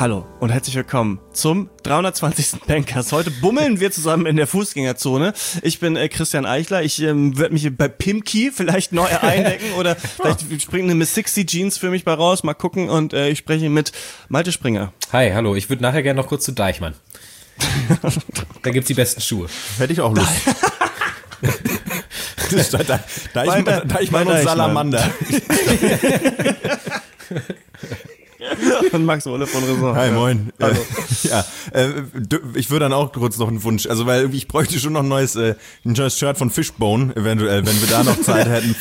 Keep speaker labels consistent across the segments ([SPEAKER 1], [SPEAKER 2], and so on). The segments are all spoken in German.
[SPEAKER 1] Hallo und herzlich willkommen zum 320. Bankers. Heute bummeln wir zusammen in der Fußgängerzone. Ich bin Christian Eichler. Ich werde mich bei Pimki vielleicht neu eindecken oder vielleicht springt eine Miss 60 Jeans für mich bei raus. Mal gucken und ich spreche mit Malte Springer.
[SPEAKER 2] Hi, hallo. Ich würde nachher gerne noch kurz zu Deichmann. Da gibt's die besten Schuhe.
[SPEAKER 3] Hätte ich auch Lust. Deichmann und Salamander.
[SPEAKER 1] Und Max Wolle von Raison.
[SPEAKER 3] Hi, moin. Ich würde dann auch kurz noch einen Wunsch, also weil ich bräuchte schon noch ein neues Shirt von Fishbone, eventuell, wenn wir da noch Zeit hätten,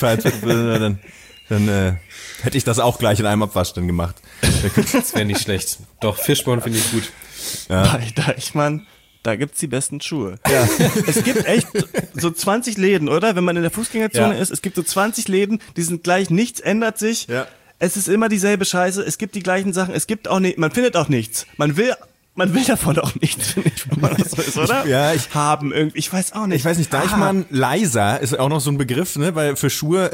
[SPEAKER 3] dann hätte ich das auch gleich in einem Abwasch dann gemacht.
[SPEAKER 2] Das wäre nicht schlecht. Doch, Fishbone finde ich gut.
[SPEAKER 1] Ja. Bei Deichmann, da gibt's die besten Schuhe. Ja. Es gibt echt so 20 Läden, oder? Wenn man in der Fußgängerzone ist, es gibt so 20 Läden, die sind gleich, nichts ändert sich. Ja. Es ist immer dieselbe Scheiße, es gibt die gleichen Sachen, es gibt auch nicht, man findet auch nichts. Man will davon auch nichts, finde ich, wenn man das so ist, oder?
[SPEAKER 3] Ja,
[SPEAKER 1] ich weiß auch nicht.
[SPEAKER 3] Ich weiß nicht, Deichmann leiser ist auch noch so ein Begriff, ne, weil für Schuhe,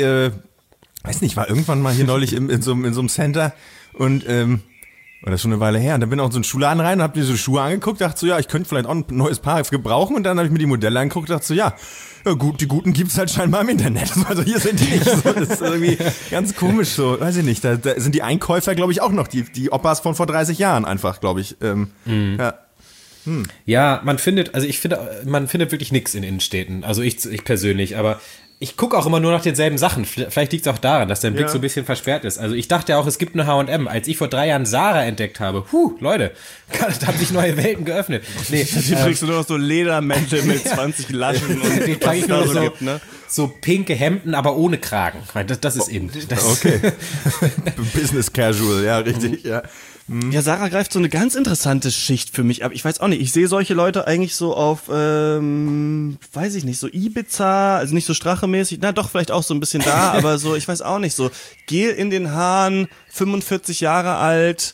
[SPEAKER 3] weiß nicht, war irgendwann mal hier neulich in so einem Center und, war das schon eine Weile her. Und dann bin ich auch in so einen Schuhladen rein und hab mir so Schuhe angeguckt, dachte so, ja, ich könnte vielleicht auch ein neues Paar gebrauchen. Und dann habe ich mir die Modelle angeguckt, dachte so, ja gut, die guten gibt's halt scheinbar im Internet. Also hier sind die nicht. So, das ist irgendwie ganz komisch so. Weiß ich nicht, da sind die Einkäufer, glaube ich, auch noch die Opas von vor 30 Jahren einfach, glaube ich. Ja.
[SPEAKER 2] Ja, man findet wirklich nichts in Innenstädten. Also ich persönlich, aber ich gucke auch immer nur nach denselben Sachen. Vielleicht liegt es auch daran, dass dein Blick so ein bisschen versperrt ist. Also ich dachte ja auch, es gibt eine H&M. Als ich vor 3 Jahren Zara entdeckt habe, Leute, da haben sich neue Welten geöffnet. Nee,
[SPEAKER 1] hier kriegst du nur noch so Ledermäntel mit 20 Laschen und
[SPEAKER 2] die trage ich nur noch so, gibt, ne? So pinke Hemden, aber ohne Kragen. Das ist in.
[SPEAKER 3] Okay. Business Casual, ja, richtig, ja.
[SPEAKER 1] Ja, Sarah greift so eine ganz interessante Schicht für mich ab. Ich weiß auch nicht, ich sehe solche Leute eigentlich so auf, weiß ich nicht, so Ibiza, also nicht so strachemäßig, na doch, vielleicht auch so ein bisschen da, aber so, ich weiß auch nicht, so Gel in den Haaren, 45 Jahre alt,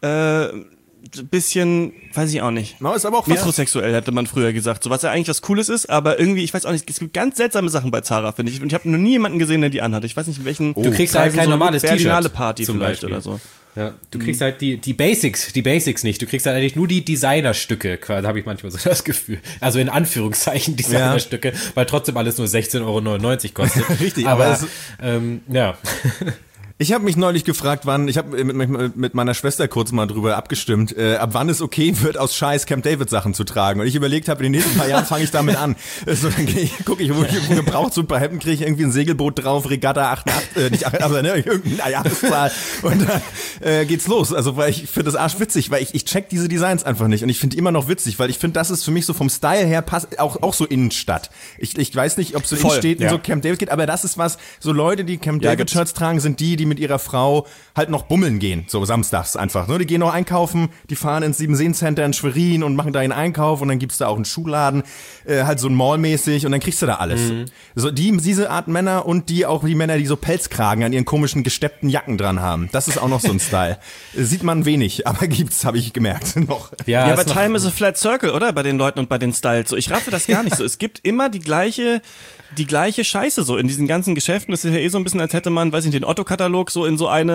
[SPEAKER 1] bisschen, weiß ich auch nicht.
[SPEAKER 3] No, ist aber auch
[SPEAKER 1] metrosexuell, hätte man früher gesagt. So, was ja eigentlich was Cooles ist, aber irgendwie, ich weiß auch nicht, es gibt ganz seltsame Sachen bei Zara, finde ich. Und ich habe noch nie jemanden gesehen, der die anhatte. Ich weiß nicht, in welchen...
[SPEAKER 2] Du kriegst halt kein normales T-Shirt.
[SPEAKER 1] Party
[SPEAKER 2] zum
[SPEAKER 1] vielleicht
[SPEAKER 2] Beispiel.
[SPEAKER 1] Oder so.
[SPEAKER 2] Ja, du kriegst halt die Basics nicht. Du kriegst halt eigentlich nur die Designerstücke, da habe ich manchmal so das Gefühl. Also in Anführungszeichen Designerstücke, weil trotzdem alles nur 16,99 € kostet.
[SPEAKER 3] Richtig,
[SPEAKER 2] aber ja.
[SPEAKER 3] Ich habe mich neulich gefragt, ich habe mit meiner Schwester kurz mal drüber abgestimmt, ab wann es okay wird, aus Scheiß Camp David Sachen zu tragen. Und ich überlegt habe, in den nächsten paar Jahren fange ich damit an. So, dann gucke ich, wo ich gebraucht, so ein paar Hemden kriege ich irgendwie ein Segelboot drauf, Regatta 88, nicht 8, aber ne, irgendeine Jahreszahl. Und dann geht's los. Also, weil ich finde das arschwitzig, weil ich check diese Designs einfach nicht. Und ich finde immer noch witzig, weil ich finde, das ist für mich so vom Style her passt auch so Innenstadt. Ich weiß nicht, ob es so Innenstädten so Camp David geht, aber das ist was, so Leute, die Camp David Shirts tragen, sind die mit ihrer Frau halt noch bummeln gehen, so samstags einfach. Ne? Die gehen noch einkaufen, die fahren ins Siebenseen-Center in Schwerin und machen da einen Einkauf und dann gibt's da auch einen Schuhladen, halt so ein Mallmäßig und dann kriegst du da alles. So diese Art Männer und die Männer, die so Pelzkragen an ihren komischen gesteppten Jacken dran haben. Das ist auch noch so ein Style. Sieht man wenig, aber gibt's, habe ich gemerkt, noch.
[SPEAKER 1] Ja, aber Time is a flat circle, oder? Bei den Leuten und bei den Styles. So, ich raffe das gar nicht so. Es gibt immer die gleiche Scheiße so in diesen ganzen Geschäften. Das ist ja so ein bisschen, als hätte man, weiß ich nicht, den Otto-Katalog so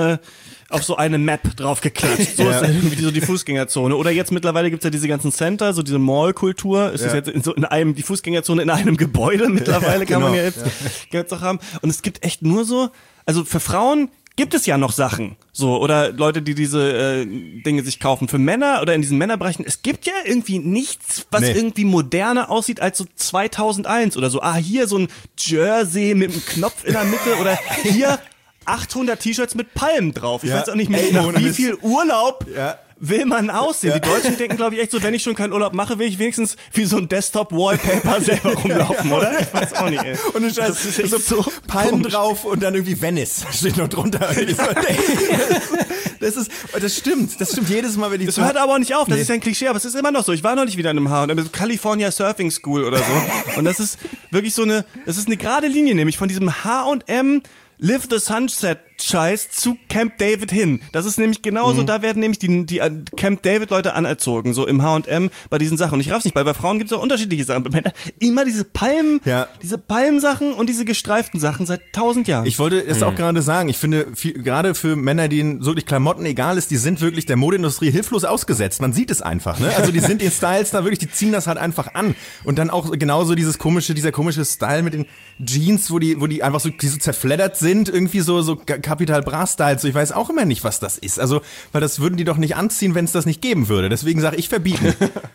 [SPEAKER 1] auf so eine Map draufgeklatscht. So ist irgendwie so die Fußgängerzone. Oder jetzt mittlerweile gibt's ja diese ganzen Center, so diese Mall-Kultur. Es ist jetzt die Fußgängerzone in einem Gebäude mittlerweile, kann man ja jetzt auch haben. Und es gibt echt nur so, also für Frauen gibt es ja noch Sachen, so, oder Leute, die diese Dinge sich kaufen. Für Männer oder in diesen Männerbereichen, es gibt ja irgendwie nichts, was irgendwie moderner aussieht als so 2001 oder so. Hier so ein Jersey mit einem Knopf in der Mitte oder hier 800 T-Shirts mit Palmen drauf. Ich weiß auch nicht mehr, nach wie viel Urlaub will man aussehen. Die Deutschen denken, glaube ich, echt so, wenn ich schon keinen Urlaub mache, will ich wenigstens wie so ein Desktop-Wallpaper selber rumlaufen, oder? Ich weiß auch nicht, ey.
[SPEAKER 3] Und du scheiß so Palmen drauf und dann irgendwie Venice steht noch drunter. Das stimmt jedes Mal, wenn ich
[SPEAKER 1] das hört aber auch nicht auf, das ist ja ein Klischee, aber es ist immer noch so. Ich war noch nicht wieder in einem H&M, California Surfing School oder so. Und das ist wirklich das ist eine gerade Linie, nämlich von diesem H&M Live the Sunset Jugendscheiß zu Camp David hin. Das ist nämlich genauso, da werden nämlich die Camp David Leute anerzogen, so im H&M bei diesen Sachen. Und ich raff's nicht, weil bei Frauen gibt es auch unterschiedliche Sachen. Bei Männern immer diese Palmsachen und diese gestreiften Sachen seit 1000 Jahren.
[SPEAKER 3] Ich wollte es auch gerade sagen, ich finde, gerade für Männer, denen wirklich Klamotten egal ist, die sind wirklich der Modeindustrie hilflos ausgesetzt. Man sieht es einfach, ne? Also die sind den Styles da wirklich, die ziehen das halt einfach an. Und dann auch genauso dieser komische Style mit den Jeans, wo die einfach so, die so zerfleddert sind, irgendwie so Capital Bra Styles. So, ich weiß auch immer nicht, was das ist. Also, weil das würden die doch nicht anziehen, wenn es das nicht geben würde. Deswegen sage ich verbieten.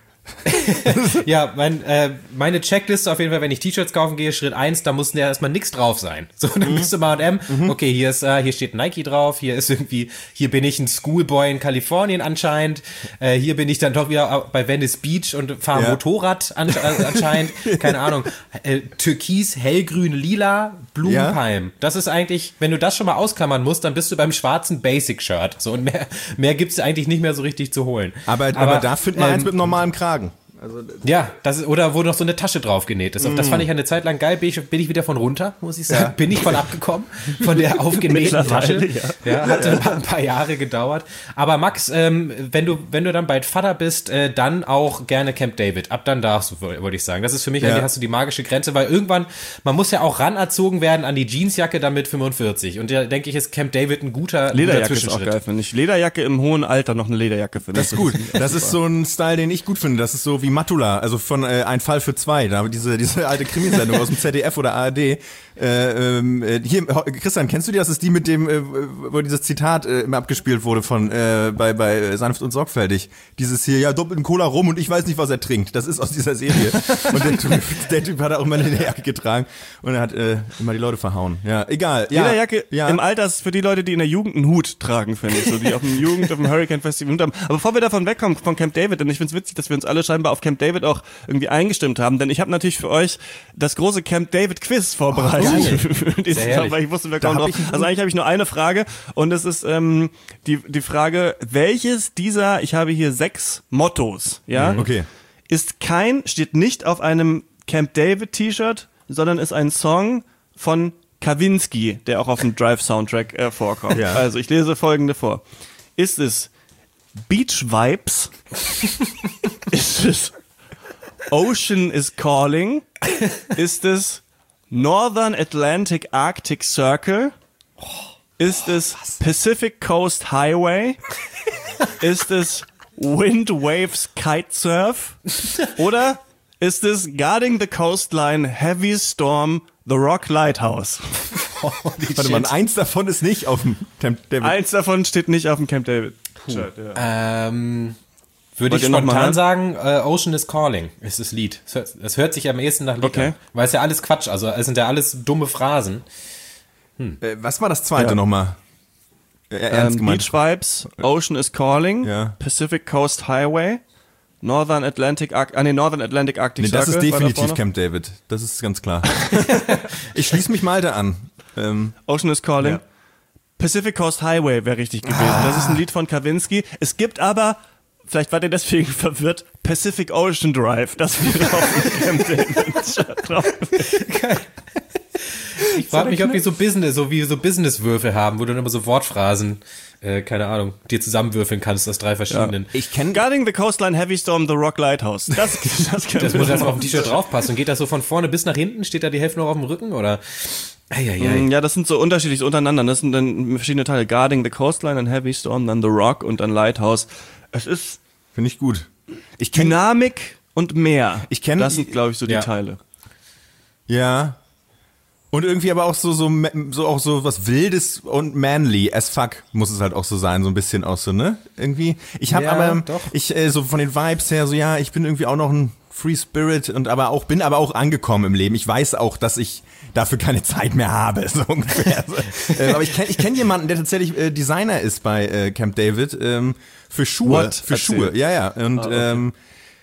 [SPEAKER 2] Ja, meine Checkliste auf jeden Fall, wenn ich T-Shirts kaufen gehe, Schritt 1, da muss ja erstmal nichts drauf sein. So, dann bist du mal H&M, okay, hier steht Nike drauf, hier bin ich ein Schoolboy in Kalifornien anscheinend, hier bin ich dann doch wieder bei Venice Beach und fahre Motorrad anscheinend, keine Ahnung, Türkis, hellgrün, lila, Blumenpalm. Das ist eigentlich, wenn du das schon mal ausklammern musst, dann bist du beim schwarzen Basic-Shirt. So, und mehr gibt's eigentlich nicht mehr so richtig zu holen.
[SPEAKER 3] Aber da findet man eins mit normalem Kragen. Also,
[SPEAKER 2] ja, oder wo noch so eine Tasche drauf genäht ist. Das fand ich eine Zeit lang geil. Bin ich wieder von runter, muss ich sagen. Ja. Bin ich von abgekommen, von der aufgenähten Tasche. Ja, hatte ein paar Jahre gedauert. Aber Max, wenn du dann bald Vater bist, dann auch gerne Camp David. Ab dann darfst du, würde ich sagen. Das ist für mich, hast du die magische Grenze, weil irgendwann, man muss ja auch ranerzogen werden an die Jeansjacke dann mit 45. Und da denke ich, ist Camp David ein guter
[SPEAKER 1] Lederjacke ist auch geil, finde ich. Lederjacke im hohen Alter, noch eine Lederjacke, finde ich.
[SPEAKER 3] Das ist gut. Das ist so ein Style, den ich gut finde. Das ist so wie Matula, also von Ein Fall für zwei, da diese alte Krimisendung aus dem ZDF oder ARD. Hier, Christian, kennst du die? Das ist die mit dem, wo dieses Zitat immer abgespielt wurde von bei Sanft und Sorgfältig. Dieses hier, ja, doppelten Cola rum und ich weiß nicht, was er trinkt. Das ist aus dieser Serie. Und der Typ hat auch immer eine Lederjacke getragen und er hat immer die Leute verhauen. Ja, egal. Ja,
[SPEAKER 1] Lederjacke im Alter ist für die Leute, die in der Jugend einen Hut tragen, finde ich. So, die auf dem Hurricane Festival Hut haben. Aber bevor wir davon wegkommen, von Camp David, denn ich finde es witzig, dass wir uns alle scheinbar auf Camp David auch irgendwie eingestimmt haben, denn ich habe natürlich für euch das große Camp David Quiz vorbereitet. Weil ich wusste, wir kommen drauf. Also eigentlich habe ich nur eine Frage und es ist die Frage, welches dieser, ich habe hier 6 Mottos,
[SPEAKER 3] okay,
[SPEAKER 1] steht nicht auf einem Camp David T-Shirt, sondern ist ein Song von Kavinsky, der auch auf dem Drive-Soundtrack vorkommt.
[SPEAKER 3] Ja.
[SPEAKER 1] Also ich lese folgende vor. Ist es Beach Vibes? Ist es Ocean is Calling? Ist es Northern Atlantic Arctic Circle? Ist es Pacific Coast Highway? Ist es Wind Waves Kitesurf? Oder ist es Guarding the Coastline Heavy Storm The Rock Lighthouse?
[SPEAKER 3] Warte mal, eins davon ist nicht auf dem Camp David.
[SPEAKER 1] Eins davon steht nicht auf dem Camp David.
[SPEAKER 2] Würde ich spontan sagen, Ocean is Calling ist das Lied. Das hört sich am ehesten nach Lied an. Weil es ja alles Quatsch, also es sind ja alles dumme Phrasen.
[SPEAKER 3] Was war das zweite nochmal? Ernst gemeint.
[SPEAKER 1] Beach Vibes, Ocean is Calling, Pacific Coast Highway, Northern Atlantic Arctic Circle.
[SPEAKER 3] Das ist definitiv Camp David. Das ist ganz klar. Ich schließe mich Malte an.
[SPEAKER 1] Ocean is Calling. Ja. Pacific Coast Highway wäre richtig gewesen. Das ist ein Lied von Kavinsky. Es gibt aber, vielleicht wart ihr deswegen verwirrt, Pacific Ocean Drive. Das wäre auf dem Camp David drauf.
[SPEAKER 2] Ich frage mich, ob wir so Business-Würfel haben, wo du dann immer so Wortphrasen, keine Ahnung, dir zusammenwürfeln kannst aus 3 verschiedenen.
[SPEAKER 1] Ja. Ich kenne Guarding the Coastline Heavy Storm The Rock Lighthouse. Das
[SPEAKER 2] muss erstmal auf dem T-Shirt draufpassen. Und geht das so von vorne bis nach hinten? Steht da die Hälfte noch auf dem Rücken? Oder?
[SPEAKER 1] Ja, das sind so unterschiedlich untereinander. Das sind dann verschiedene Teile. Guarding the Coastline, dann Heavy Storm, dann The Rock und dann Lighthouse. Es ist...
[SPEAKER 3] Finde ich gut.
[SPEAKER 1] Dynamik und mehr. Das sind, glaube ich, so die Teile.
[SPEAKER 3] Ja. Und irgendwie aber auch so was Wildes und manly as fuck muss es halt auch so sein, so ein bisschen auch so, ne? Irgendwie. Ich habe so von den Vibes her so, ja, ich bin irgendwie auch noch ein Free Spirit und bin aber auch angekommen im Leben. Ich weiß auch, dass ich dafür keine Zeit mehr habe, so ungefähr. Aber ich kenn jemanden, der tatsächlich Designer ist bei Camp David, für Schuhe.
[SPEAKER 1] Für Schuhe,
[SPEAKER 3] ja. Und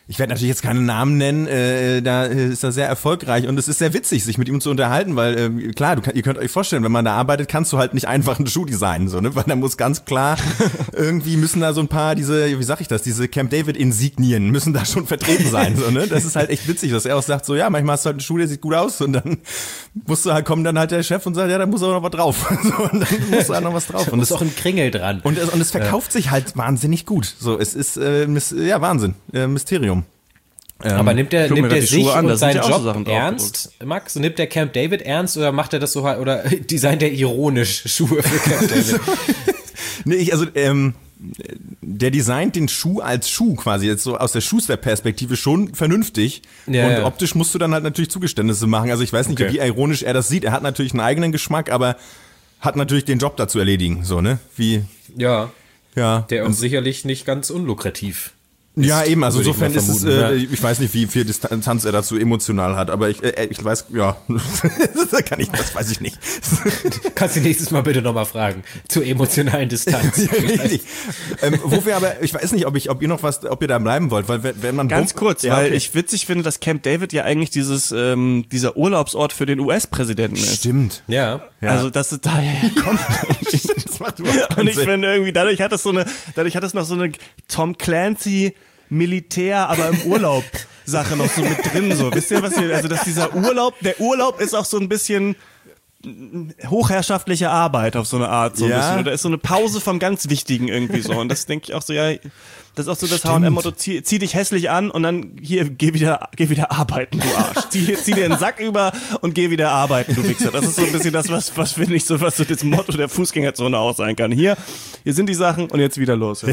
[SPEAKER 3] Ich werde natürlich jetzt keine Namen nennen, da ist er sehr erfolgreich und es ist sehr witzig, sich mit ihm zu unterhalten, weil klar, ihr könnt euch vorstellen, wenn man da arbeitet, kannst du halt nicht einfach einen Schuh designen, so, ne? Weil da muss ganz klar, irgendwie müssen da so ein paar diese Camp David Insignien müssen da schon vertreten sein, so, ne? Das ist halt echt witzig, dass er auch sagt, so, ja, manchmal hast du halt einen Schuh, der sieht gut aus und dann kommt dann halt der Chef und sagt, ja, da muss aber noch was drauf. So, und dann muss da noch was drauf.
[SPEAKER 2] Und es ist auch ein Kringel dran.
[SPEAKER 3] Und es verkauft sich halt wahnsinnig gut. So, es ist, Wahnsinn. Mysterium.
[SPEAKER 2] Aber nimmt der sich
[SPEAKER 1] an,
[SPEAKER 2] und seinen
[SPEAKER 1] ja
[SPEAKER 2] Job
[SPEAKER 1] so
[SPEAKER 2] ernst, Max? Nimmt der Camp David ernst oder macht er das so halt, oder designt er ironisch Schuhe für Camp David?
[SPEAKER 3] Nee, der designt den Schuh als Schuh quasi, jetzt so aus der Schuster-Perspektive schon vernünftig.
[SPEAKER 2] Ja,
[SPEAKER 3] und optisch musst du dann halt natürlich Zugeständnisse machen. Also ich weiß nicht, wie ironisch er das sieht. Er hat natürlich einen eigenen Geschmack, aber hat natürlich den Job da zu erledigen, so, ne?
[SPEAKER 2] Ja. Der
[SPEAKER 3] und
[SPEAKER 2] uns sicherlich nicht ganz unlukrativ.
[SPEAKER 3] Ja, eben, also insofern ist es,
[SPEAKER 2] ja.
[SPEAKER 3] ich weiß nicht, wie viel Distanz er dazu emotional hat, aber ich weiß, ja, das weiß ich nicht.
[SPEAKER 2] Kannst du nächstes Mal bitte nochmal fragen, zur emotionalen Distanz.
[SPEAKER 3] Richtig. Wo wir aber, ich weiß nicht, ob ihr da bleiben wollt, weil wenn man...
[SPEAKER 1] Ganz kurz, weil ich witzig finde, dass Camp David ja eigentlich dieser Urlaubsort für den US-Präsidenten ist.
[SPEAKER 3] Stimmt.
[SPEAKER 2] Ja.
[SPEAKER 1] Also, dass es daher kommt.
[SPEAKER 3] Das macht überhaupt keinen
[SPEAKER 1] Und ich
[SPEAKER 3] Sinn.
[SPEAKER 1] finde irgendwie, dadurch hat es noch so eine Tom Clancy Militär, aber im Urlaub Sache noch so mit drin, so. Wisst ihr, also dass der Urlaub ist auch so ein bisschen hochherrschaftliche Arbeit auf so eine Art, so ein bisschen. Oder ist so eine Pause vom ganz Wichtigen irgendwie so. Und das denke ich auch so, ja, das ist auch so das H&M-Motto, zieh dich hässlich an und dann hier, geh wieder arbeiten, du Arsch. Zieh dir den Sack über und geh wieder arbeiten, du Wichser. Das ist so ein bisschen das, was finde ich so, was so das Motto der Fußgängerzone auch sein kann. Hier sind die Sachen und jetzt wieder los.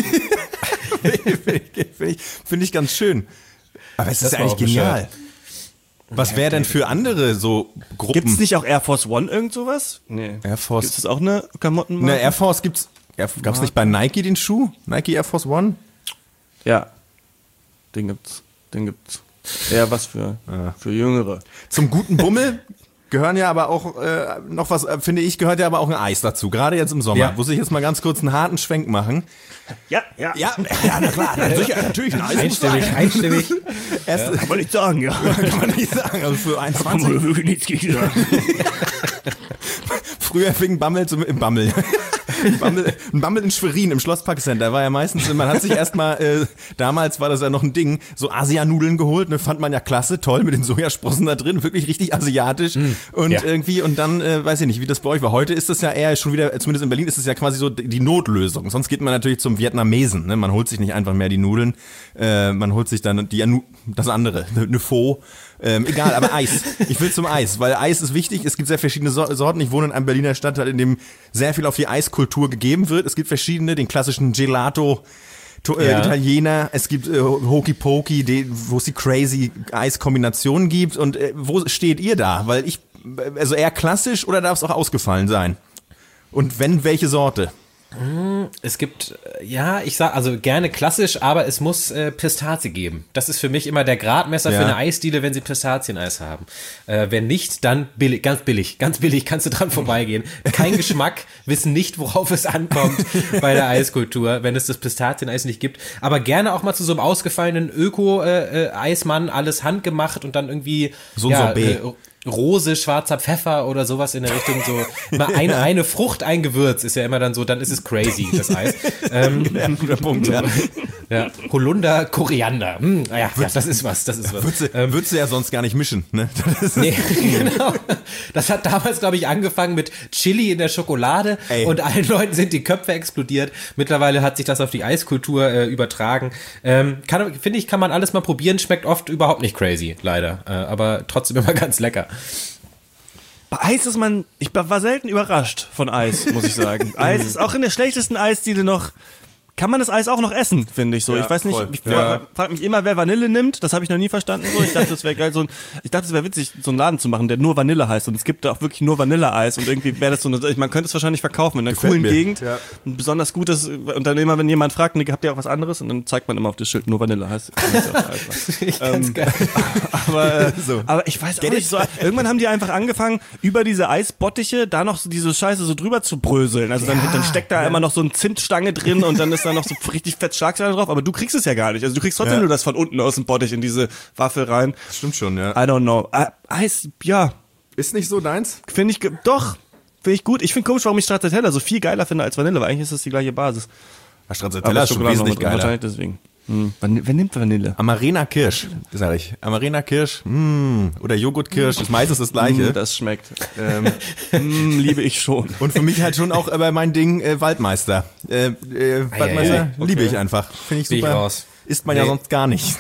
[SPEAKER 3] Finde ich ganz schön. Aber es ist ja eigentlich genial. Was wäre denn für andere so Gruppen?
[SPEAKER 1] Gibt's nicht auch Air Force One irgend sowas? Nee.
[SPEAKER 3] Air Force.
[SPEAKER 1] Ist das auch eine Klamottenmarke?
[SPEAKER 3] Air Force gab's nicht bei Nike den Schuh? Nike Air Force One?
[SPEAKER 1] Ja. Den gibt's. Eher was für Jüngere.
[SPEAKER 3] Zum guten Bummel gehören ja aber auch noch was, finde ich, gehört ja aber auch ein Eis dazu. Gerade jetzt im Sommer. Muss ich jetzt mal ganz kurz einen harten Schwenk machen.
[SPEAKER 1] Ja,
[SPEAKER 3] na klar, natürlich ein Eis.
[SPEAKER 2] Einstimmig.
[SPEAKER 1] Kann man nicht sagen, ja.
[SPEAKER 3] Kann man nicht sagen, also für 21.
[SPEAKER 1] wirklich nichts gegen sagen.
[SPEAKER 3] Früher fing Bammel im Bammel. Ein Bammel in Schwerin im Schlosspark Center war ja meistens, man hat sich erstmal, damals war das ja noch ein Ding, so Asianudeln geholt, ne, fand man ja klasse, toll mit den Sojasprossen da drin, wirklich richtig asiatisch und irgendwie und dann, weiß ich nicht, wie das bei euch war. Heute ist das ja eher schon wieder, zumindest in Berlin ist das ja quasi so die Notlösung. Sonst geht man natürlich zum Vietnamesen, ne, man holt sich nicht einfach mehr die Nudeln, man holt sich dann das andere, eine Pho. Egal, aber Eis. Ich will zum Eis, weil Eis ist wichtig. Es gibt sehr verschiedene Sorten. Ich wohne in einem Berliner Stadtteil, in dem sehr viel auf die Eiskultur gegeben wird. Es gibt verschiedene, den klassischen Gelato, Italiener. Es gibt Hokey Pokey, wo es die crazy Eiskombinationen gibt. Und wo steht ihr da? Weil also eher klassisch oder darf es auch ausgefallen sein? Und wenn, welche Sorte?
[SPEAKER 2] Es gibt, ich sag also gerne klassisch, aber es muss Pistazie geben. Das ist für mich immer der Gradmesser für eine Eisdiele, wenn sie Pistazieneis haben. Wenn nicht, dann billig, ganz billig kannst du dran vorbeigehen. Kein Geschmack, wissen nicht, worauf es ankommt bei der Eiskultur, wenn es das Pistazieneis nicht gibt. Aber gerne auch mal zu so einem ausgefallenen Öko-Eismann, alles handgemacht und dann irgendwie
[SPEAKER 3] so ein Sorbet.
[SPEAKER 2] Rose, schwarzer Pfeffer oder sowas in der Richtung, so mal eine Frucht, ein Gewürz ist ja immer dann so, dann ist es crazy, das Eis.
[SPEAKER 3] Guter Punkt,
[SPEAKER 2] ja. Holunder, Koriander. Das ist was.
[SPEAKER 3] Würdest du ja sonst gar nicht mischen, ne?
[SPEAKER 2] Nee, genau. Das hat damals, glaube ich, angefangen mit Chili in der Schokolade und allen Leuten sind die Köpfe explodiert. Mittlerweile hat sich das auf die Eiskultur übertragen. Finde ich, kann man alles mal probieren, schmeckt oft überhaupt nicht crazy, leider. Aber trotzdem immer ganz lecker.
[SPEAKER 1] Bei Eis ich war selten überrascht von Eis, muss ich sagen. Eis ist auch in der schlechtesten Eisdiele noch, kann man das Eis auch noch essen, finde ich so. Ich weiß nicht, ich frage mich immer, wer Vanille nimmt, das habe ich noch nie verstanden. So. Ich dachte, das wäre geil, es wäre witzig, so einen Laden zu machen, der nur Vanille heißt und es gibt da auch wirklich nur Vanilleeis und irgendwie wäre das so man könnte es wahrscheinlich verkaufen in einer coolen Gegend, ein besonders gutes, und dann immer, wenn jemand fragt, habt ihr auch was anderes? Und dann zeigt man immer auf das Schild, nur Vanille heißt.
[SPEAKER 2] Ganz geil.
[SPEAKER 1] Aber ich weiß auch nicht, so, irgendwann haben die einfach angefangen, über diese Eisbottiche da noch so diese Scheiße so drüber zu bröseln. Also dann steckt da immer noch so eine Zimtstange drin und dann ist da noch so richtig fett Schlagsahne drauf, aber du kriegst es ja gar nicht. Also du kriegst trotzdem nur das von unten aus dem Bottich in diese Waffel rein.
[SPEAKER 3] Stimmt schon, ja.
[SPEAKER 1] I don't know. Eis, ja.
[SPEAKER 3] Ist nicht so deins?
[SPEAKER 1] Finde ich gut. Ich finde komisch, warum ich Stracciatella so viel geiler finde als Vanille, weil eigentlich ist das die gleiche Basis.
[SPEAKER 3] Stracciatella ist schon wesentlich geiler.
[SPEAKER 1] Wahrscheinlich deswegen. Wer nimmt Vanille?
[SPEAKER 3] Amarena Kirsch, sag ich. Amarena Kirsch, oder Joghurtkirsch, ist meistens das Gleiche.
[SPEAKER 1] Das schmeckt. Liebe ich schon.
[SPEAKER 3] Und für mich halt schon auch mein Ding Waldmeister. Waldmeister liebe ich einfach. Finde ich super. Isst man ja sonst gar nicht.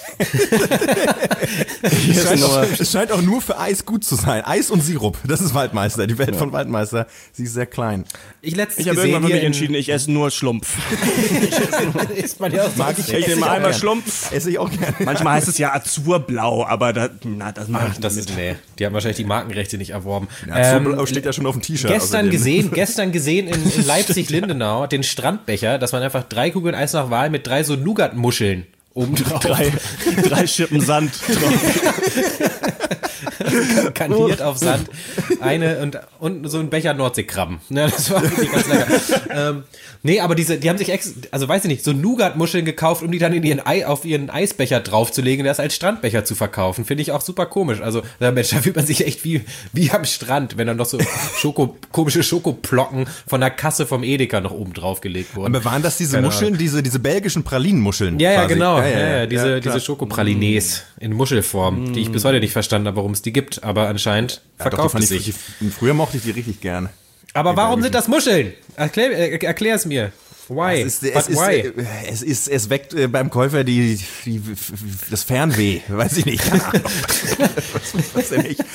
[SPEAKER 3] Es scheint auch nur für Eis gut zu sein. Eis und Sirup, das ist Waldmeister. Die Welt von Waldmeister, sie ist sehr klein.
[SPEAKER 2] Ich habe
[SPEAKER 1] irgendwann für mich entschieden, ich esse nur Schlumpf.
[SPEAKER 2] Isst man ja auch
[SPEAKER 3] mag ich
[SPEAKER 1] nehme einmal Schlumpf.
[SPEAKER 3] Esse ich auch gerne.
[SPEAKER 1] Manchmal heißt es ja Azurblau, aber das mache ich
[SPEAKER 2] das ist, die haben wahrscheinlich die Markenrechte nicht erworben.
[SPEAKER 3] Azurblau steht ja schon auf dem T-Shirt.
[SPEAKER 2] Gestern gesehen in Leipzig-Lindenau den Strandbecher, dass man einfach 3 Kugeln Eis nach Wahl mit 3 so Nougat-Muscheln obendrauf.
[SPEAKER 1] 3 Schippen Sand drauf.
[SPEAKER 2] Kaniert auf Sand. Eine und so ein Becher Nordseekrabben. Ja, das war wirklich ganz lecker. Nee, aber die haben sich also weiß ich nicht, so Nougat-Muscheln gekauft, um die dann auf ihren Eisbecher draufzulegen und das als Strandbecher zu verkaufen. Finde ich auch super komisch. Also, Mensch, da fühlt man sich echt wie am Strand, wenn dann noch so komische Schokoplocken von der Kasse vom Edeka noch oben draufgelegt wurden.
[SPEAKER 3] Aber waren das diese Muscheln, diese belgischen Pralinenmuscheln?
[SPEAKER 2] Ja, quasi? Genau. Diese Schokopralines in Muschelform, die ich bis heute nicht verstanden habe, warum es die gibt, aber anscheinend verkauft es sich.
[SPEAKER 3] Früher mochte ich die richtig gern.
[SPEAKER 2] Aber warum sind das Muscheln? Erklär es mir. Why?
[SPEAKER 3] Es weckt beim Käufer das Fernweh, weiß ich nicht. was denn nicht?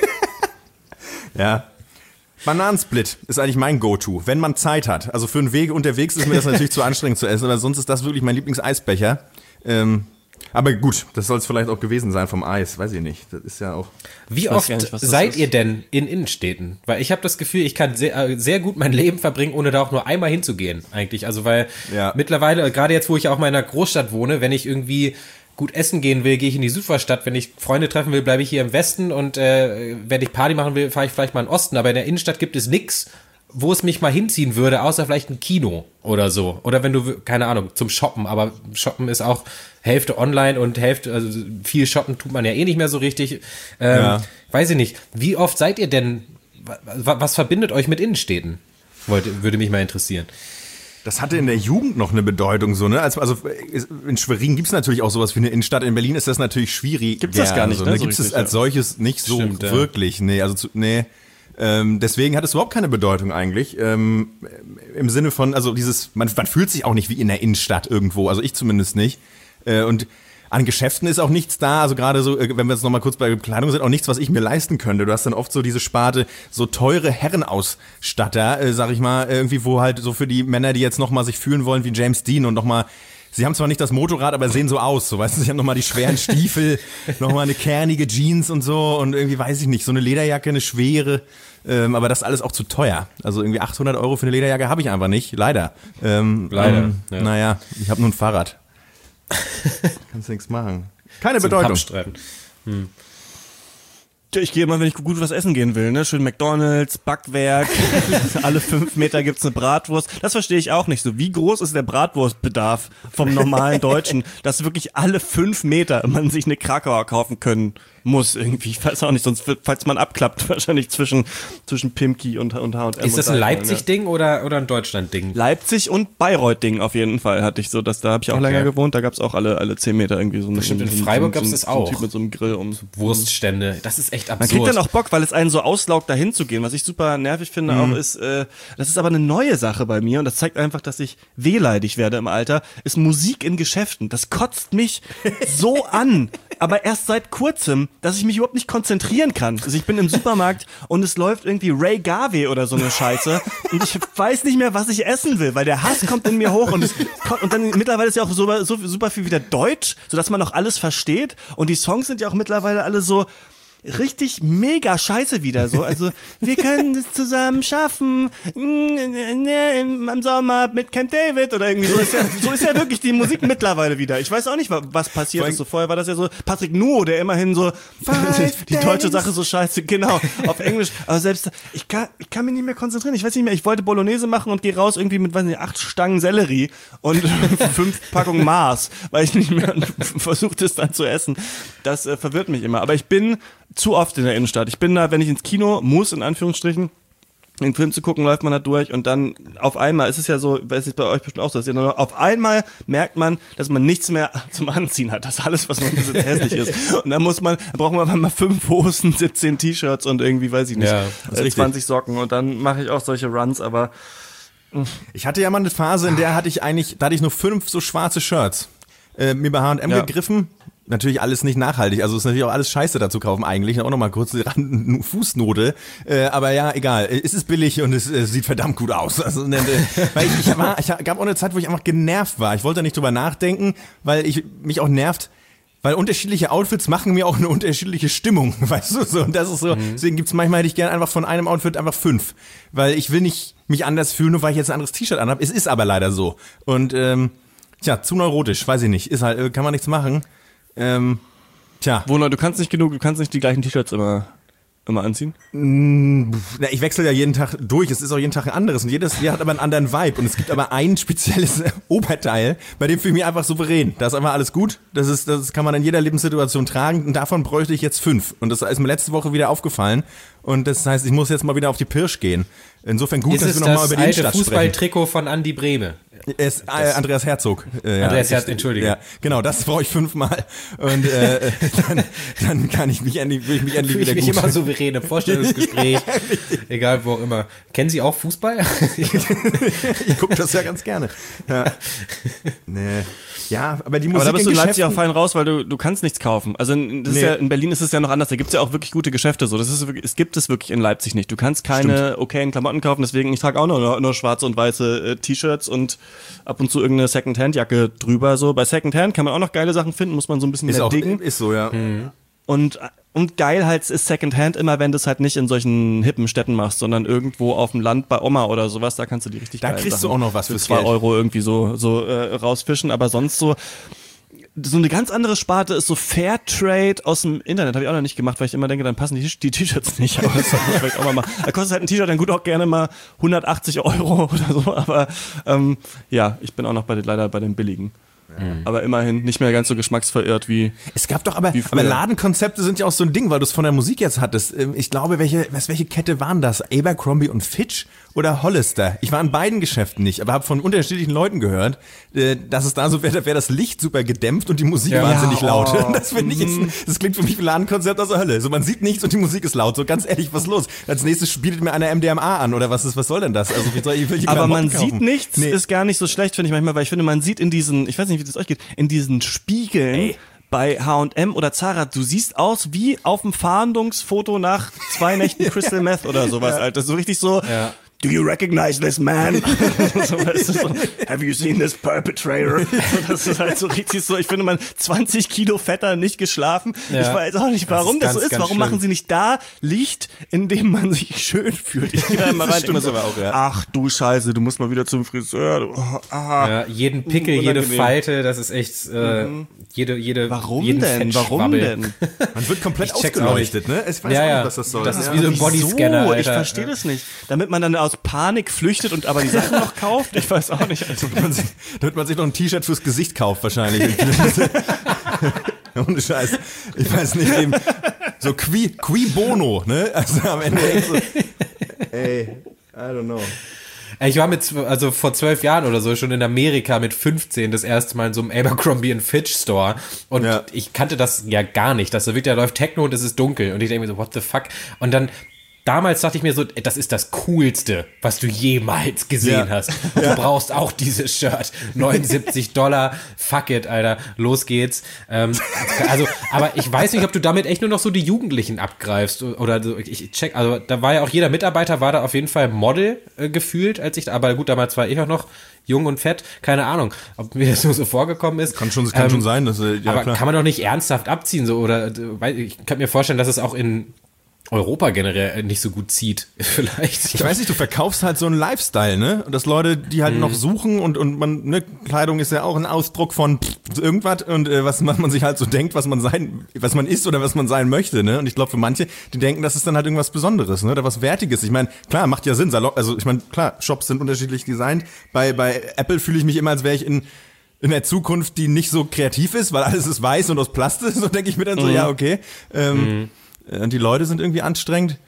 [SPEAKER 3] Ja. Bananensplit ist eigentlich mein Go-To, wenn man Zeit hat. Also für einen Weg unterwegs ist mir das natürlich zu anstrengend zu essen, aber sonst ist das wirklich mein Lieblingseisbecher. Aber gut, das soll es vielleicht auch gewesen sein vom Eis, weiß ich nicht. Das ist ja auch.
[SPEAKER 2] Wie oft seid ihr denn in Innenstädten? Weil ich habe das Gefühl, ich kann sehr gut mein Leben verbringen, ohne da auch nur einmal hinzugehen, eigentlich. Also weil mittlerweile, gerade jetzt, wo ich auch mal in einer Großstadt wohne, wenn ich irgendwie gut essen gehen will, gehe ich in die Superstadt. Wenn ich Freunde treffen will, bleibe ich hier im Westen und wenn ich Party machen will, fahre ich vielleicht mal in den Osten. Aber in der Innenstadt gibt es nichts, wo es mich mal hinziehen würde, außer vielleicht ein Kino oder so. Oder wenn du, keine Ahnung, zum Shoppen. Aber Shoppen ist auch Hälfte online und Hälfte, also viel Shoppen tut man ja eh nicht mehr so richtig. Weiß ich nicht. Wie oft seid ihr denn, was verbindet euch mit Innenstädten? Würde mich mal interessieren.
[SPEAKER 3] Das hatte in der Jugend noch eine Bedeutung, so, ne? Also in Schwerin gibt es natürlich auch sowas wie eine Innenstadt. In Berlin ist das natürlich schwierig.
[SPEAKER 1] Gibt es das gar nicht, ne?
[SPEAKER 3] Gibt es als solches nicht so wirklich. Nee, also deswegen hat es überhaupt keine Bedeutung eigentlich. Im Sinne von, also man fühlt sich auch nicht wie in der Innenstadt irgendwo, also ich zumindest nicht. Und an Geschäften ist auch nichts da, also gerade so, wenn wir jetzt nochmal kurz bei Kleidung sind, auch nichts, was ich mir leisten könnte. Du hast dann oft so diese Sparte, so teure Herrenausstatter, sag ich mal, irgendwie, wo halt so für die Männer, die jetzt nochmal sich fühlen wollen wie James Dean und nochmal, sie haben zwar nicht das Motorrad, aber sehen so aus, so, weißt du, sie haben nochmal die schweren Stiefel, nochmal eine kernige Jeans und so und irgendwie, weiß ich nicht, so eine Lederjacke, eine schwere, aber das ist alles auch zu teuer. Also irgendwie 800 € für eine Lederjacke habe ich einfach nicht, leider.
[SPEAKER 2] Leider.
[SPEAKER 3] Naja, ich habe nur ein Fahrrad. Kannst nichts machen. Keine Bedeutung.
[SPEAKER 1] Ich gehe immer, wenn ich gut was essen gehen will, ne? Schön McDonald's, Backwerk, alle 5 Meter gibt's eine Bratwurst. Das verstehe ich auch nicht so. Wie groß ist der Bratwurstbedarf vom normalen Deutschen, dass wirklich alle 5 Meter man sich eine Krakauer kaufen können muss irgendwie. Ich weiß auch nicht, sonst falls man abklappt, wahrscheinlich zwischen Pimki und H&M.
[SPEAKER 2] Ist das ein Leipzig-Ding oder ein Deutschland-Ding?
[SPEAKER 1] Leipzig und Bayreuth-Ding auf jeden Fall hatte ich so. Da habe ich auch länger gewohnt, da gab's auch alle 10 Meter irgendwie so eine.
[SPEAKER 2] Bestimmt in Freiburg gab's das auch.
[SPEAKER 1] So ein Typ mit so einem Grill
[SPEAKER 2] Wurststände. Das ist echt absurd.
[SPEAKER 1] Man kriegt dann auch Bock, weil es einen so auslaugt, da hinzugehen. Was ich super nervig finde auch ist, das ist aber eine neue Sache bei mir und das zeigt einfach, dass ich wehleidig werde im Alter, ist Musik in Geschäften. Das kotzt mich so an. Aber erst seit kurzem, dass ich mich überhaupt nicht konzentrieren kann. Also ich bin im Supermarkt und es läuft irgendwie Ray Garvey oder so eine Scheiße und ich weiß nicht mehr, was ich essen will, weil der Hass kommt in mir hoch und dann mittlerweile ist ja auch so super viel wieder Deutsch, sodass man auch alles versteht und die Songs sind ja auch mittlerweile alle so richtig mega scheiße wieder so. Also, wir können es zusammen schaffen, im Sommer mit Camp David oder irgendwie so. So ist ja wirklich die Musik mittlerweile wieder. Ich weiß auch nicht, was passiert ist. So vorher war das ja so Patrick Nuo, der immerhin so die deutsche Sache so scheiße, genau, auf Englisch. Aber selbst, ich kann mich nicht mehr konzentrieren. Ich weiß nicht mehr, ich wollte Bolognese machen und gehe raus irgendwie mit, weiß nicht, 8 Stangen Sellerie und 5 Packungen Mars, weil ich nicht mehr versucht es dann zu essen. Das verwirrt mich immer. Aber ich bin zu oft in der Innenstadt. Ich bin da, wenn ich ins Kino muss, in Anführungsstrichen, den Film zu gucken, läuft man da durch und dann auf einmal, ist es ja so, weiß ich bei euch bestimmt auch so, auf einmal merkt man, dass man nichts mehr zum Anziehen hat. Das ist alles, was man ein bisschen hässlich ist. Und dann braucht man einfach mal 5 Hosen, 17 T-Shirts und irgendwie, weiß ich nicht, 20 Socken und dann mache ich auch solche Runs, aber
[SPEAKER 3] ich hatte ja mal eine Phase, in der da hatte ich nur 5 so schwarze Shirts mir bei H&M gegriffen. Natürlich alles nicht nachhaltig, also ist natürlich auch alles scheiße dazu kaufen eigentlich. Auch nochmal kurz die Fußnote, aber ja, egal. Es ist billig und es sieht verdammt gut aus. Also, weil ich gab auch eine Zeit, wo ich einfach genervt war. Ich wollte nicht drüber nachdenken, weil mich auch nervt, weil unterschiedliche Outfits machen mir auch eine unterschiedliche Stimmung, weißt du, so. Und das ist so, deswegen gibt's manchmal, hätte ich gerne einfach von einem Outfit einfach 5, weil ich will nicht mich anders fühlen, nur weil ich jetzt ein anderes T-Shirt anhabe. Es ist aber leider so. Und, zu neurotisch, weiß ich nicht. Ist halt, kann man nichts machen.
[SPEAKER 1] Wohner, du kannst nicht die gleichen T-Shirts immer anziehen?
[SPEAKER 3] Ich wechsle ja jeden Tag durch, es ist auch jeden Tag ein anderes und jedes Jahr hat aber einen anderen Vibe und es gibt aber ein spezielles Oberteil, bei dem fühle ich mich einfach souverän. Da ist einfach alles gut, das kann man in jeder Lebenssituation tragen und davon bräuchte ich jetzt 5 und das ist mir letzte Woche wieder aufgefallen und das heißt, ich muss jetzt mal wieder auf die Pirsch gehen. Insofern gut, dass wir nochmal über die Innenstadt sprechen.
[SPEAKER 2] Das Fußballtrikot von Andi Brehme.
[SPEAKER 3] Andreas Herzog.
[SPEAKER 2] Andreas Herzog, Entschuldige.
[SPEAKER 3] Ja, genau, das brauche ich 5-mal und dann kann ich mich endlich wieder gut.
[SPEAKER 2] Ich immer souverän im Vorstellungsgespräch, egal wo auch immer. Kennen Sie auch Fußball?
[SPEAKER 3] Ich gucke das ja ganz gerne. Ja. Nee. Ja, aber die Musik.
[SPEAKER 1] Aber da bist du in Leipzig auch fein raus, weil du kannst nichts kaufen. Also in Berlin ist es ja noch anders. Da gibt's ja auch wirklich gute Geschäfte. So, es gibt es wirklich in Leipzig nicht. Du kannst keine okayen Klamotten kaufen. Deswegen, ich trage auch nur schwarze und weiße T-Shirts und ab und zu irgendeine Secondhand-Jacke drüber. So bei Secondhand kann man auch noch geile Sachen finden. Muss man so ein bisschen mehr diggen.
[SPEAKER 3] Ist so, ja.
[SPEAKER 1] Mhm. Und geil halt ist Secondhand immer, wenn du es halt nicht in solchen hippen Städten machst, sondern irgendwo auf dem Land bei Oma oder sowas, da kannst du die richtig geil
[SPEAKER 3] Da kriegst du auch noch was für
[SPEAKER 1] 2 Euro irgendwie so rausfischen, aber sonst so eine ganz andere Sparte ist so Fairtrade aus dem Internet. Habe ich auch noch nicht gemacht, weil ich immer denke, dann passen die T-Shirts nicht. Aber das sollte ich vielleicht auch mal machen. Da kostet halt ein T-Shirt dann gut auch gerne mal 180 Euro oder so. Aber ich bin auch noch leider bei den billigen. Aber immerhin nicht mehr ganz so geschmacksverirrt wie.
[SPEAKER 3] Es gab doch aber Ladenkonzepte sind ja auch so ein Ding, weil du es von der Musik jetzt hattest. Ich glaube, welche Kette waren das? Abercrombie und Fitch oder Hollister? Ich war in beiden Geschäften nicht, aber habe von unterschiedlichen Leuten gehört, dass es da so wäre das Licht super gedämpft und die Musik wahnsinnig laut. Das finde ich das klingt für mich wie ein Ladenkonzept aus der Hölle. So, man sieht nichts und die Musik ist laut. So, ganz ehrlich, was ist los? Als nächstes bietet mir einer MDMA an oder was soll denn das? Also, ich will
[SPEAKER 1] aber man sieht nichts, ist gar nicht so schlecht, finde ich manchmal, weil ich finde, man sieht in diesen, ich weiß nicht, wie das euch geht, in diesen Spiegeln bei H&M oder Zara, du siehst aus wie auf dem Fahndungsfoto nach 2 Nächten Crystal Meth oder sowas, Alter. So richtig so, do you recognize this man? So, have you seen this perpetrator? Das ist halt so richtig so, ich finde, man 20 Kilo fetter, nicht geschlafen. Ja. Ich weiß auch nicht, warum das so ist. Warum machen sie nicht da Licht, in dem man sich schön fühlt? Ich gehe da immer rein immer so, ach du Scheiße, du musst mal wieder zum Friseur.
[SPEAKER 2] Jeden Pickel, jede Falte, das ist echt jede
[SPEAKER 1] Warum
[SPEAKER 2] jeden
[SPEAKER 1] denn? Warum denn?
[SPEAKER 3] Man wird komplett ausgeleuchtet, ne? Ich weiß auch nicht, was das soll.
[SPEAKER 2] Das ist wie so ein Bodyscanner.
[SPEAKER 1] Ich verstehe das nicht. Damit man dann aus Panik flüchtet und aber die Sachen noch kauft? Ich weiß auch nicht. Also,
[SPEAKER 3] damit man sich noch ein T-Shirt fürs Gesicht kauft wahrscheinlich. Ohne Scheiß. Ich weiß nicht, eben so qui bono, ne? Also am Ende so, I don't know.
[SPEAKER 2] Ich war vor 12 Jahren oder so schon in Amerika mit 15 das erste Mal in so einem Abercrombie & Fitch Store und ich kannte das ja gar nicht. Da läuft Techno und es ist dunkel und ich denke mir so, what the fuck? Und dann damals dachte ich mir so, das ist das Coolste, was du jemals gesehen hast. Du brauchst auch dieses Shirt. $79, fuck it, Alter, los geht's. Also, aber ich weiß nicht, ob du damit echt nur noch so die Jugendlichen abgreifst oder so. Ich check, also da war ja auch jeder Mitarbeiter, war da auf jeden Fall Model gefühlt, aber gut, damals war ich auch noch jung und fett, keine Ahnung, ob mir das nur so vorgekommen ist.
[SPEAKER 3] Kann schon sein. Dass, ja,
[SPEAKER 2] aber
[SPEAKER 3] klar.
[SPEAKER 2] kann man doch nicht ernsthaft abziehen, so, oder, ich kann mir vorstellen, dass es auch in Europa generell nicht so gut zieht, vielleicht.
[SPEAKER 3] Ich weiß nicht, du verkaufst halt so einen Lifestyle, ne? Und dass Leute, die halt noch suchen und man, ne, Kleidung ist ja auch ein Ausdruck von irgendwas und was man sich halt so denkt, was man ist oder was man sein möchte, ne? Und ich glaube für manche, die denken, das ist dann halt irgendwas Besonderes, ne? Oder was Wertiges. Ich meine, klar, macht ja Sinn, also ich meine, klar, Shops sind unterschiedlich designt. Bei Apple fühle ich mich immer, als wäre ich in der Zukunft, die nicht so kreativ ist, weil alles ist weiß und aus Plastik, so denke ich mir dann so, ja, okay. Und die Leute sind irgendwie anstrengend.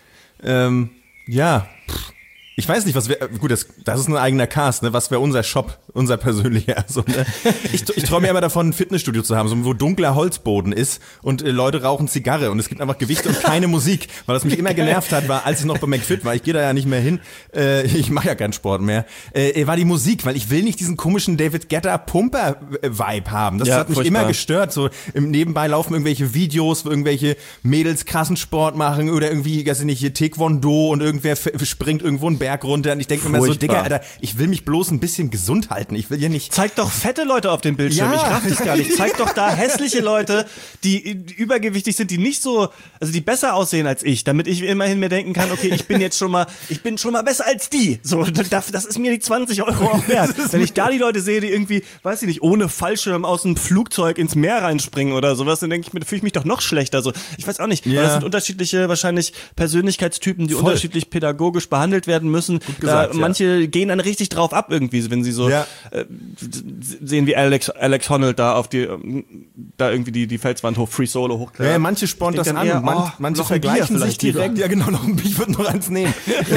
[SPEAKER 3] Ich weiß nicht, gut, das ist ein eigener Cast, ne? Was wäre unser Shop, unser persönlicher? Also, ne? Ich träume ja immer davon, ein Fitnessstudio zu haben, so, wo dunkler Holzboden ist und Leute rauchen Zigarre und es gibt einfach Gewichte und keine Musik, weil das mich immer genervt hat, war, als ich noch bei McFit war, ich gehe da ja nicht mehr hin, ich mache ja keinen Sport mehr, war die Musik, weil ich will nicht diesen komischen David Guetta Pumper-Vibe haben. Das hat mich immer gestört. So im Nebenbei laufen irgendwelche Videos, wo irgendwelche Mädels krassen Sport machen oder irgendwie, weiß ich nicht, hier Taekwondo und irgendwer springt irgendwo einen Berg runter und ich denke mir immer so, Digga, Alter, ich will mich bloß ein bisschen gesund halten. Ich will hier nicht...
[SPEAKER 1] Zeig doch fette Leute auf dem Bildschirm. Ja. Ich raff das gar nicht. Zeig doch da hässliche Leute, die übergewichtig sind, die nicht so, also die besser aussehen als ich, damit ich immerhin mir denken kann, okay, ich bin schon mal besser als die. So, das ist mir die 20 € auch wert. Wenn ich da die Leute sehe, die irgendwie, weiß ich nicht, ohne Fallschirm aus dem Flugzeug ins Meer reinspringen oder sowas, dann denke ich mir, fühle ich mich doch noch schlechter. So, ich weiß auch nicht. Ja. Das sind unterschiedliche, wahrscheinlich Persönlichkeitstypen, die unterschiedlich pädagogisch behandelt werden müssen. Gesagt, manche gehen dann richtig drauf ab irgendwie, wenn sie so sehen, wie Alex Honnold da da irgendwie die Felswand Free Solo hochklettert.
[SPEAKER 3] Ja, manche spornt das an,
[SPEAKER 1] eher,
[SPEAKER 3] manche vergleichen sich direkt. Ja, genau, ich würde noch eins nehmen.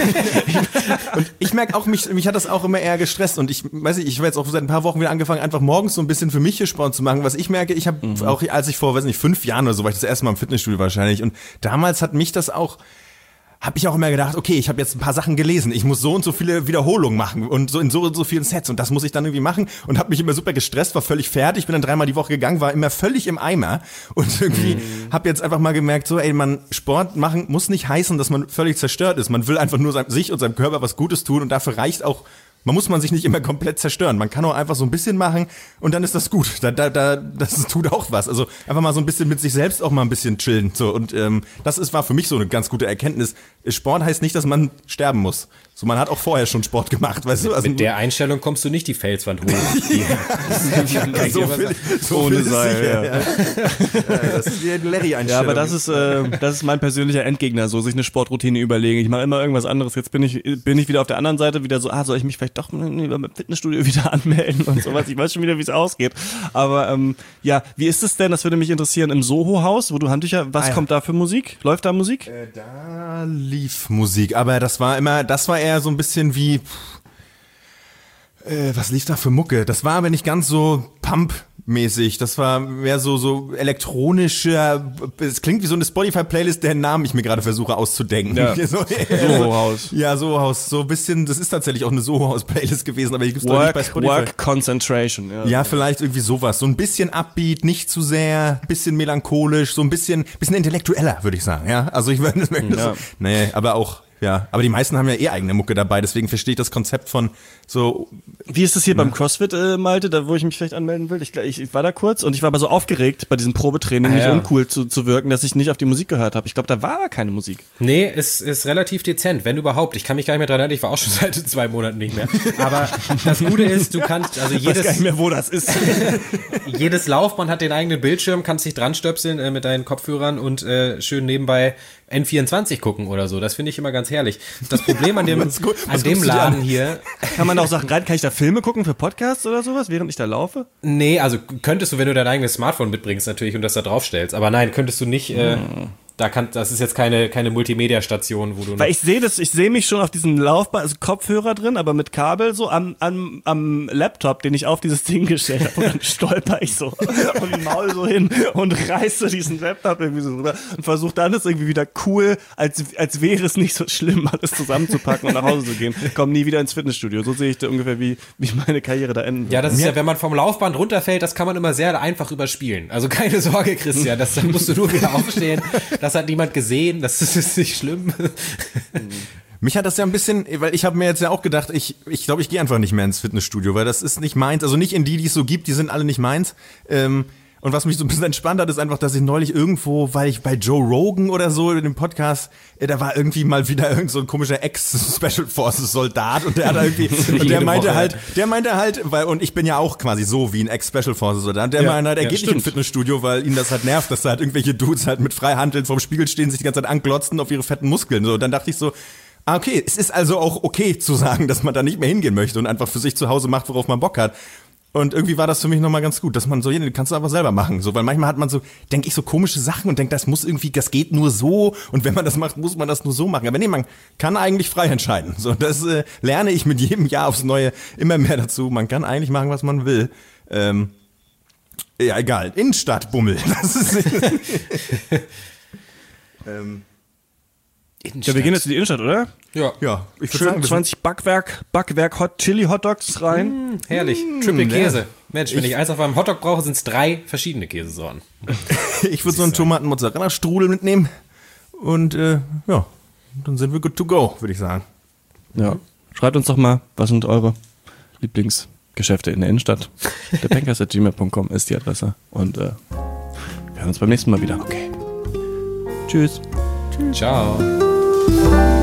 [SPEAKER 3] Und ich merke auch, mich hat das auch immer eher gestresst und ich weiß nicht, ich habe jetzt auch seit ein paar Wochen wieder angefangen, einfach morgens so ein bisschen für mich hier Sport zu machen. Was ich merke, ich habe auch, als ich vor, 5 Jahren oder so, war ich das erste Mal im Fitnessstudio wahrscheinlich und damals hat mich das auch, habe ich auch immer gedacht, okay, ich habe jetzt ein paar Sachen gelesen, ich muss so und so viele Wiederholungen machen und so in so und so vielen Sets und das muss ich dann irgendwie machen und habe mich immer super gestresst, war völlig fertig, bin dann 3-mal die Woche gegangen, war immer völlig im Eimer und irgendwie habe jetzt einfach mal gemerkt, so Sport machen muss nicht heißen, dass man völlig zerstört ist, man will einfach nur sich und seinem Körper was Gutes tun und dafür reicht auch, man muss sich nicht immer komplett zerstören. Man kann auch einfach so ein bisschen machen und dann ist das gut. Das tut auch was. Also einfach mal so ein bisschen mit sich selbst auch mal ein bisschen chillen. So und war für mich so eine ganz gute Erkenntnis. Sport heißt nicht, dass man sterben muss. So, man hat auch vorher schon Sport gemacht, weißt du? Also,
[SPEAKER 2] mit der Einstellung kommst du nicht die Felswand hoch.
[SPEAKER 3] so viel Seil, ja. Das ist die Larry-Einstellung.
[SPEAKER 1] Ja, aber das ist mein persönlicher Endgegner, so sich eine Sportroutine überlegen. Ich mache immer irgendwas anderes. Jetzt bin ich wieder auf der anderen Seite wieder so, soll ich mich vielleicht doch beim Fitnessstudio wieder anmelden und sowas. Ich weiß schon wieder, wie es ausgeht. Aber wie ist es denn, das würde mich interessieren, im Soho-Haus, wo du Handtücher, was kommt da für Musik? Läuft da Musik?
[SPEAKER 3] Da lief Musik, aber das war eher so ein bisschen wie, was lief da für Mucke? Das war aber nicht ganz so Pump-mäßig, das war mehr so elektronischer, es klingt wie so eine Spotify-Playlist, deren Namen ich mir gerade versuche auszudenken. Ja.
[SPEAKER 1] Soho-Haus.
[SPEAKER 3] Ja, Soho-Haus, so ein bisschen, das ist tatsächlich auch eine Soho-Haus-Playlist gewesen, aber die gibt's doch nicht bei Spotify.
[SPEAKER 1] Work Concentration.
[SPEAKER 3] Ja, vielleicht irgendwie sowas, so ein bisschen upbeat, nicht zu sehr, bisschen melancholisch, so ein bisschen intellektueller, würde ich sagen, ja. Also ich würde so, nee, aber auch, ja, aber die meisten haben ja eigene Mucke dabei, deswegen verstehe ich das Konzept von so.
[SPEAKER 1] Wie ist das hier beim CrossFit, Malte, da wo ich mich vielleicht anmelden will? Ich war da kurz und ich war aber so aufgeregt bei diesem Probetraining, nicht uncool zu wirken, dass ich nicht auf die Musik gehört habe. Ich glaube, da war aber keine Musik.
[SPEAKER 2] Nee, es ist relativ dezent, wenn überhaupt. Ich kann mich gar nicht mehr dran erinnern, ich war auch schon seit 2 Monaten nicht mehr. Aber das Gute ist, du kannst, also
[SPEAKER 1] ich weiß gar nicht mehr, wo das ist.
[SPEAKER 2] Jedes Laufband hat den eigenen Bildschirm, kannst dich dran stöpseln mit deinen Kopfhörern und schön nebenbei N24 gucken oder so. Das finde ich immer ganz herrlich. Das Problem an dem Laden hier.
[SPEAKER 1] Kann man da auch Sachen rein? Kann ich da Filme gucken für Podcasts oder sowas, während ich da laufe?
[SPEAKER 2] Nee, also könntest du, wenn du dein eigenes Smartphone mitbringst natürlich und das da draufstellst. Aber nein, könntest du nicht. das ist jetzt keine Multimedia-Station, wo du.
[SPEAKER 1] Weil ich sehe mich schon auf diesem Laufband, also Kopfhörer drin, aber mit Kabel so am Laptop, den ich auf dieses Ding gestellt habe. Und dann stolper ich so und die Maul so hin und reiße diesen Laptop irgendwie so rüber und versuche dann es irgendwie wieder cool, als wäre es nicht so schlimm, alles zusammenzupacken und nach Hause zu gehen. Komm nie wieder ins Fitnessstudio. So sehe ich da ungefähr, wie meine Karriere da enden wird.
[SPEAKER 2] Ja, das ist ja, wenn man vom Laufband runterfällt, das kann man immer sehr einfach überspielen. Also keine Sorge, Christian, dann musst du nur wieder aufstehen. Das hat niemand gesehen, das ist nicht schlimm.
[SPEAKER 3] Mich hat das ja ein bisschen, weil ich habe mir jetzt ja auch gedacht, ich glaube, ich gehe einfach nicht mehr ins Fitnessstudio, weil das ist nicht meins, also nicht in die es so gibt, die sind alle nicht meins. Und was mich so ein bisschen entspannt hat, ist einfach, dass ich neulich irgendwo, weil ich bei Joe Rogan oder so in dem Podcast, da war irgendwie mal wieder irgend so ein komischer Ex-Special Forces Soldat und der hat irgendwie, und der meinte halt, weil, und ich bin ja auch quasi so wie ein Ex-Special Forces Soldat, der meinte halt, er geht nicht ins Fitnessstudio, weil ihn das halt nervt, dass da halt irgendwelche Dudes halt mit Freihanteln vorm Spiegel stehen, sich die ganze Zeit anglotzen auf ihre fetten Muskeln, so. Und dann dachte ich so, okay, es ist also auch okay zu sagen, dass man da nicht mehr hingehen möchte und einfach für sich zu Hause macht, worauf man Bock hat. Und irgendwie war das für mich nochmal ganz gut, dass man so, kannst du aber selber machen, so, weil manchmal hat man so, denke ich, so komische Sachen und denkt, das geht nur so und wenn man das macht, muss man das nur so machen. Aber nee, man kann eigentlich frei entscheiden. So, das lerne ich mit jedem Jahr aufs Neue immer mehr dazu. Man kann eigentlich machen, was man will. Ja, egal. Innenstadtbummel. Das ist
[SPEAKER 1] Ja, wir gehen jetzt in die Innenstadt, oder?
[SPEAKER 3] Ja, ich würde
[SPEAKER 1] Schön
[SPEAKER 3] sagen,
[SPEAKER 1] 20 Backwerk Chili Hotdogs rein.
[SPEAKER 2] Herrlich. Triple Käse. Mensch, wenn ich eins auf einem Hotdog brauche, sind es 3 verschiedene Käsesorten.
[SPEAKER 3] ich würde so einen Tomaten-Mozzarella-Strudel mitnehmen und ja, dann sind wir good to go, würde ich sagen.
[SPEAKER 1] Ja, schreibt uns doch mal, was sind eure Lieblingsgeschäfte in der Innenstadt? derpencast@gmail.com ist die Adresse und wir hören uns beim nächsten Mal wieder.
[SPEAKER 3] Okay.
[SPEAKER 1] Tschüss.
[SPEAKER 2] Ciao.